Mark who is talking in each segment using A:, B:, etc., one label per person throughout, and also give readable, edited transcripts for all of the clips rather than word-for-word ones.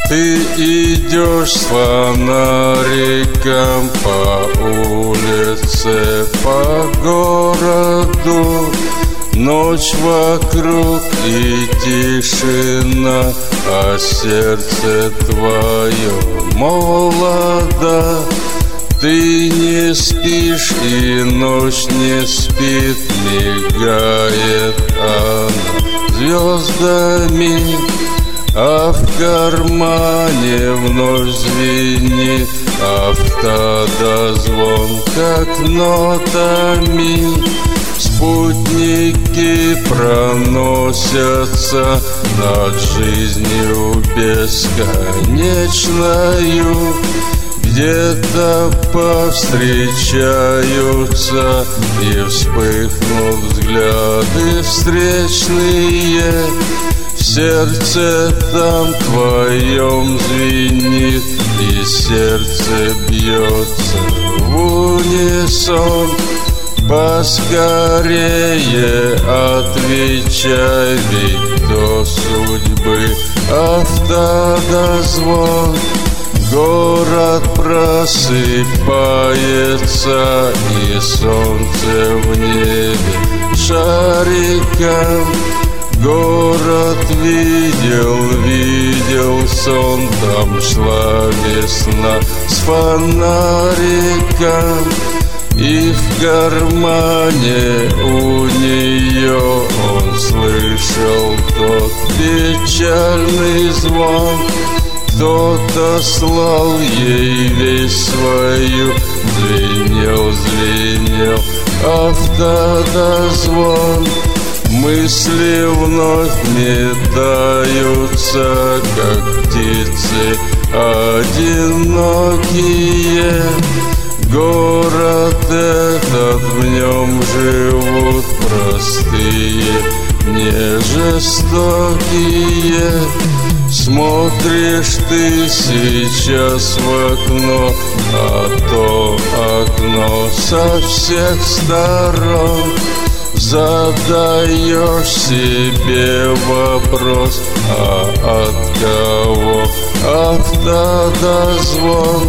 A: Ты идешь с фонариком по улице, по городу. Ночь вокруг и тишина, а сердце твое молодо. Ты не спишь, и ночь не спит, мигает она звездами, а в кармане вновь звенит автодозвон, как нотами. Спутники проносятся над жизнью бесконечною. Где-то повстречаются и вспыхнут взгляды встречные. В сердце там твоем звенит, и сердце бьется в унисон. Поскорее отвечай, ведь до судьбы автодозвон. Город просыпается, и солнце в небе шариком. Город видел сон, там шла весна с фонариком. И в кармане у нее он слышал тот печальный звон. Кто-то слал ей весть свою, звенел автодозвон. Мысли вновь метаются, как птицы одинокие. Город этот, в нем живут простые, не жестокие. Смотришь ты сейчас в окно, а то окно со всех сторон. Задаешь себе вопрос, а от кого автодозвон?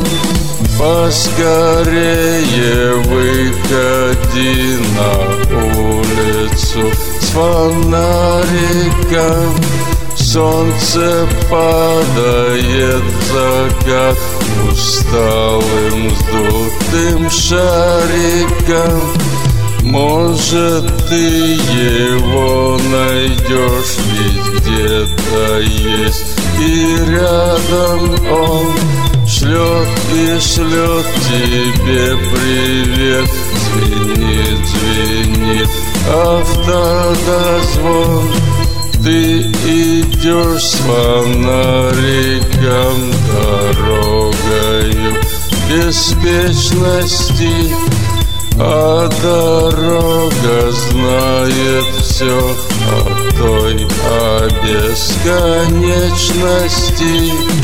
A: Поскорее выходи на улицу с фонариком. Солнце падает в закат усталым вздутым шариком. Может, ты его найдешь, ведь где-то есть и рядом он. Шлет и шлет тебе привет, звенит автодозвон. Ты идешь с фонариком дорогою беспечности, а дорога знает все о той, о бесконечности.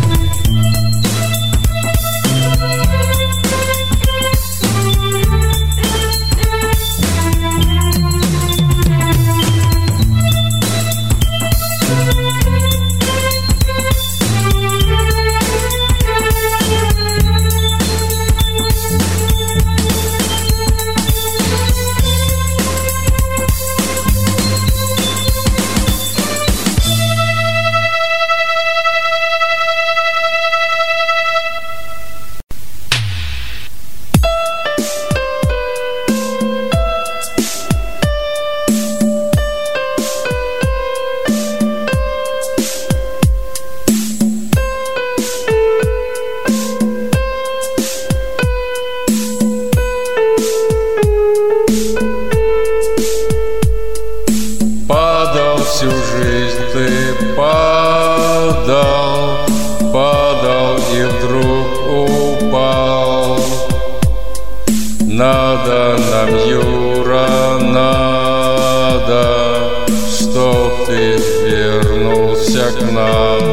A: Всю жизнь ты падал и вдруг упал. Надо нам, Юра, надо, чтоб ты вернулся к нам.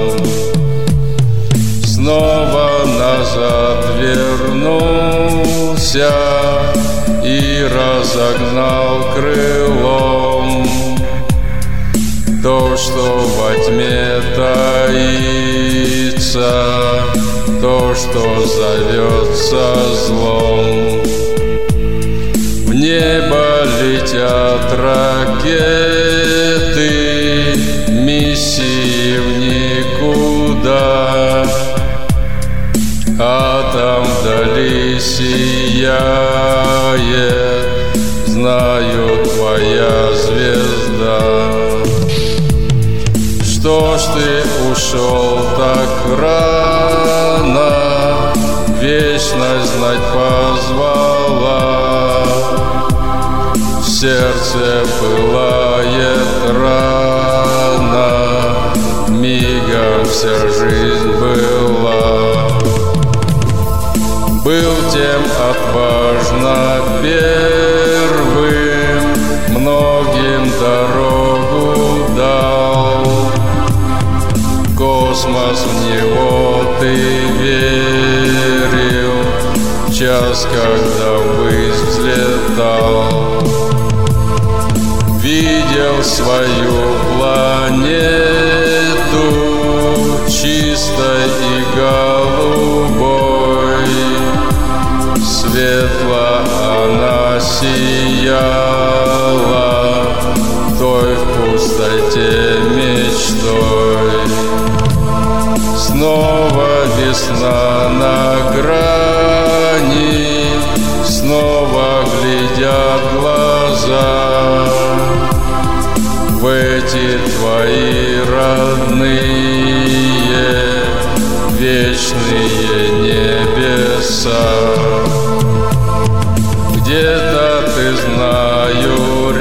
A: Снова назад вернулся и разогнал крылом то, что во тьме таится, снится то, что зовется злом. В небо летят ракеты, миссии в никуда, а там вдали сияет, знаю, твоя звезда. Что ж ты ушел так рано, вечность знать позвала. В сердце пылает рана, мигом вся жизнь была. Был тем отважно первым, многим дорогу дал. Космос, в него ты верил, час, когда ввысь взлетал. Видел свою планету чистой и голубой, светло она сияла, той в пустоте мечтой. Снова весна на грани, снова глядят глаза в эти твои родные вечные небеса. Где-то ты, знаю,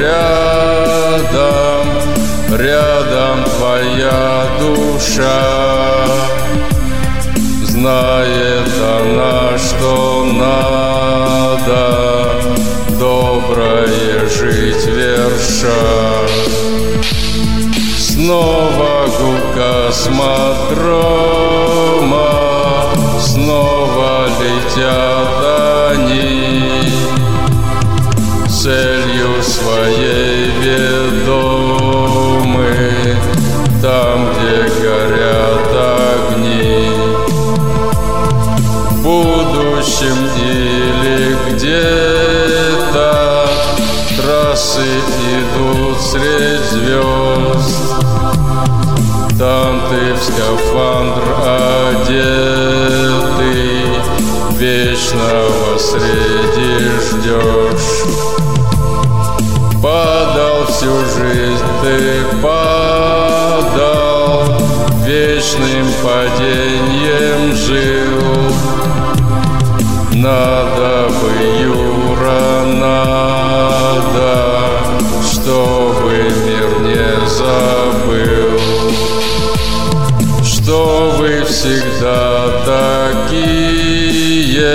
A: рядом твоя душа. Знает она, что надо доброе жить верша. Снова гул космодрома, снова летят они, целью своей ведомы, там, где горят огни. В будущем или где-то трассы идут средь звезд. Там ты в скафандр одетый, вечного среди ждешь. Падал всю жизнь ты, падал, вечным падением жил. Надо бы, Юра, надо, чтобы мир не забыл, что вы всегда такие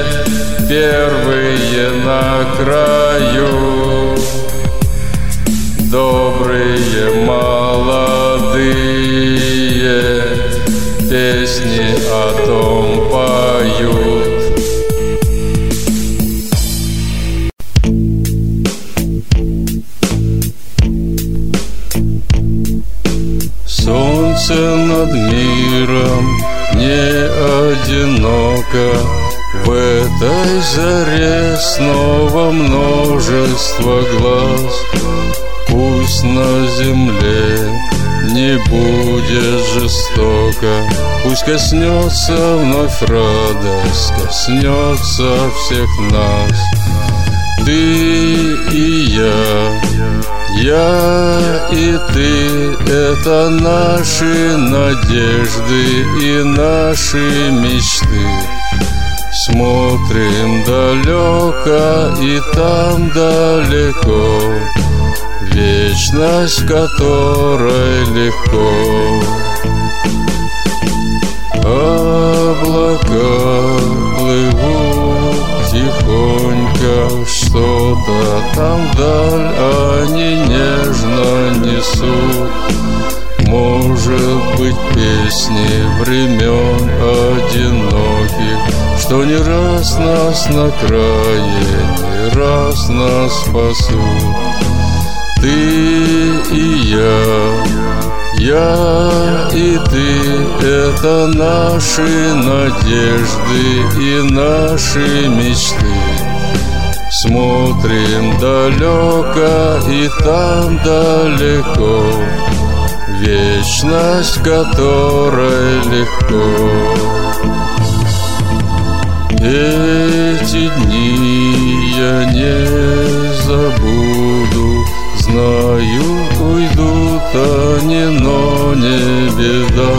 A: первые на краю, добрые молодые песни о том поют. Солнце над миром не одиноко, в этой заре снова множество глаз. Пусть на земле не будет жестоко, пусть коснется вновь радость, коснется всех нас. Ты и я и ты — это наши надежды и наши мечты. Смотрим далеко и там далеко, вечность, в которой легко. Облака плывут тихонько, что-то там вдаль они нежно несут. Может быть, песни времен одиноких, что не раз нас на крае, не раз нас спасут. Ты и Я и ты — это наши надежды и наши мечты. Смотрим далеко, и там далеко вечность, которой легко. Эти дни я не забуду, знаю, уйдут они, но не беда.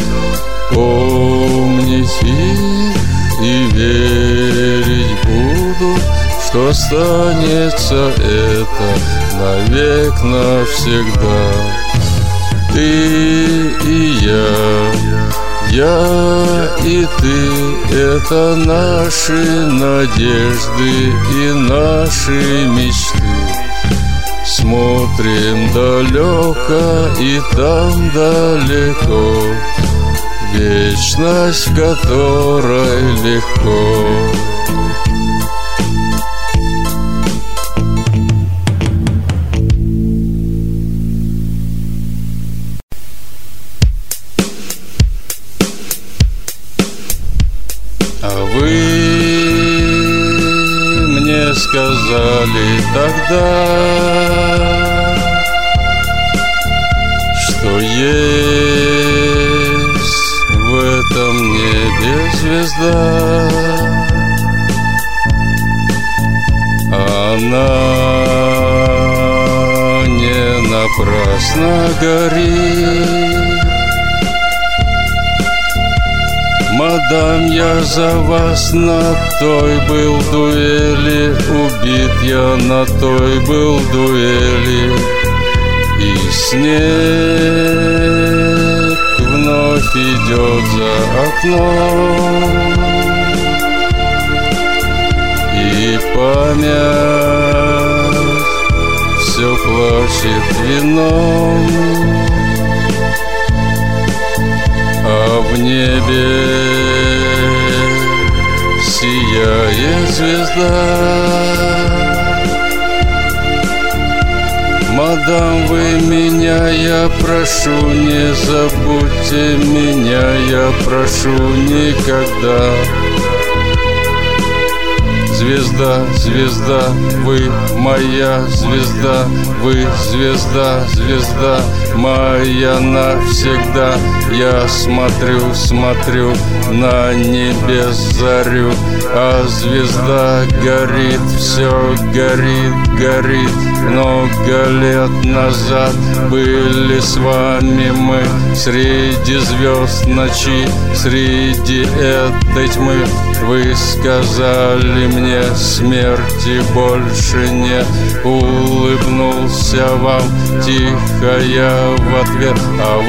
A: Помнить их и верить буду, что останется это навек навсегда. Ты и я и ты — это наши надежды и наши мечты. Смотрим далеко, и там далеко вечность, которой легко. А вы мне сказали тогда, что есть в этом небе звезда. Она не напрасно горит. Мадам, я за вас на той был дуэли, убит я на той был дуэли. И снег вновь идет за окном, и память все плачет вином. А в небе сияет звезда. Мадам, вы меня, я прошу, не забудьте меня, я прошу никогда. Звезда, звезда, вы моя звезда, вы звезда, звезда моя навсегда. Я смотрю, смотрю на небес зарю, а звезда горит, все горит, горит. Много лет назад были с вами мы среди звезд ночи, среди этой тьмы. Вы сказали мне, смерти больше нет. Улыбнулся вам тихо я в ответ. А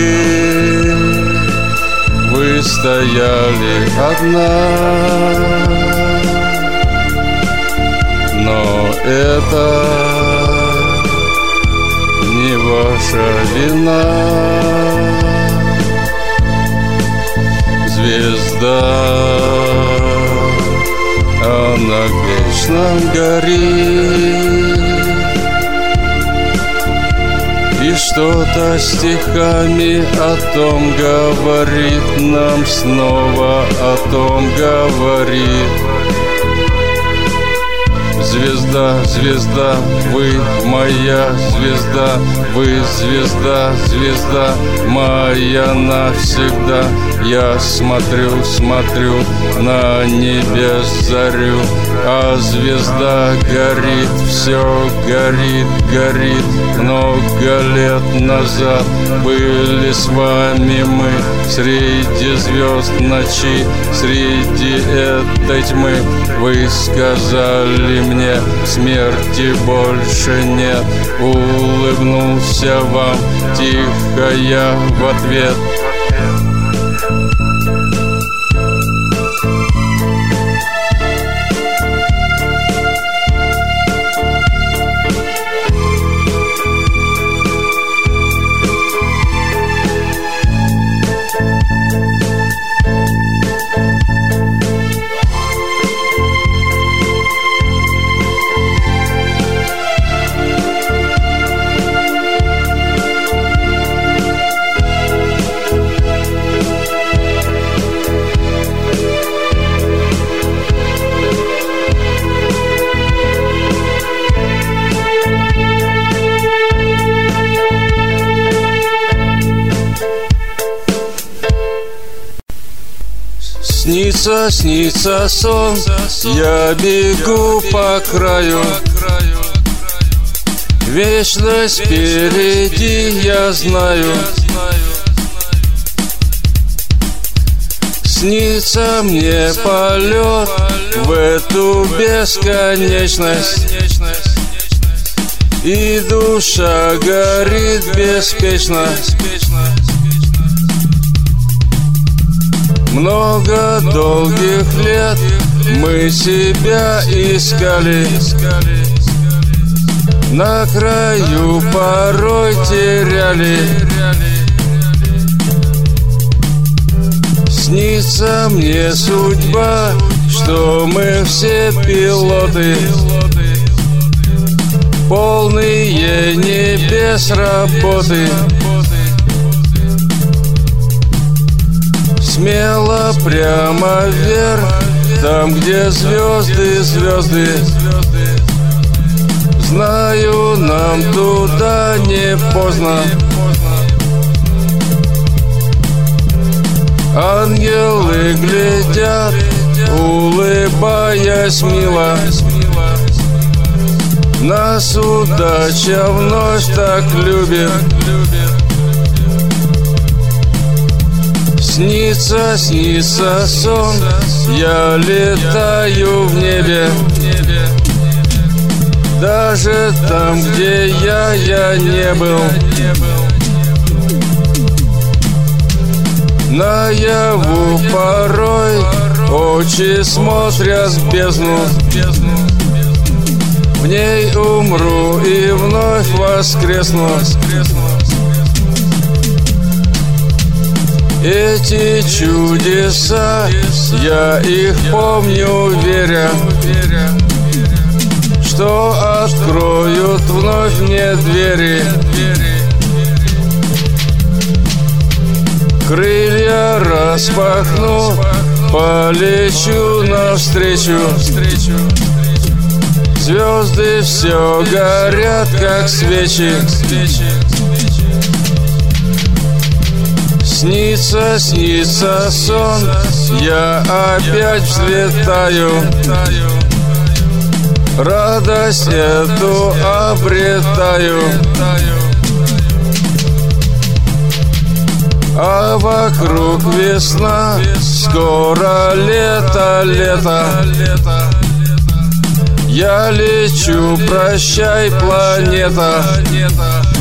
A: вы стояли одна. Но это не ваша вина. Звезда, она вечно горит, и что-то стихами о том говорит, нам снова о том говорит. Звезда, звезда, вы моя звезда, вы звезда, звезда моя навсегда. Я смотрю, смотрю на небес зарю, а звезда горит, все горит, горит. Много лет назад были с вами мы среди звезд ночи, среди этой тьмы. Вы сказали мне, смерти больше нет. Улыбнулся вам тихо я в ответ. Снится, снится сон, я бегу по краю. Вечность впереди, я знаю. Снится мне полет в эту бесконечность, и душа горит беспечно. Много долгих лет мы себя искали, на краю порой теряли. Снится мне судьба, что мы все пилоты, полные небес работы. Смело прямо вверх, там, где звезды, звезды. Знаю, нам туда не поздно. Ангелы глядят, улыбаясь мило. Нас удача вновь так любит. Снится, снится сон, я летаю в небе. Даже там, где я не был. Наяву порой очи смотрят в бездну. В ней умру и вновь воскресну. Эти чудеса, я их помню, веря, что откроют вновь мне двери. Крылья распахну, полечу навстречу. Звезды все горят, как свечи. Снится, снится сон, я опять взлетаю. Радость эту обретаю. А вокруг весна, скоро лето, лето. Я лечу, прощай, планета.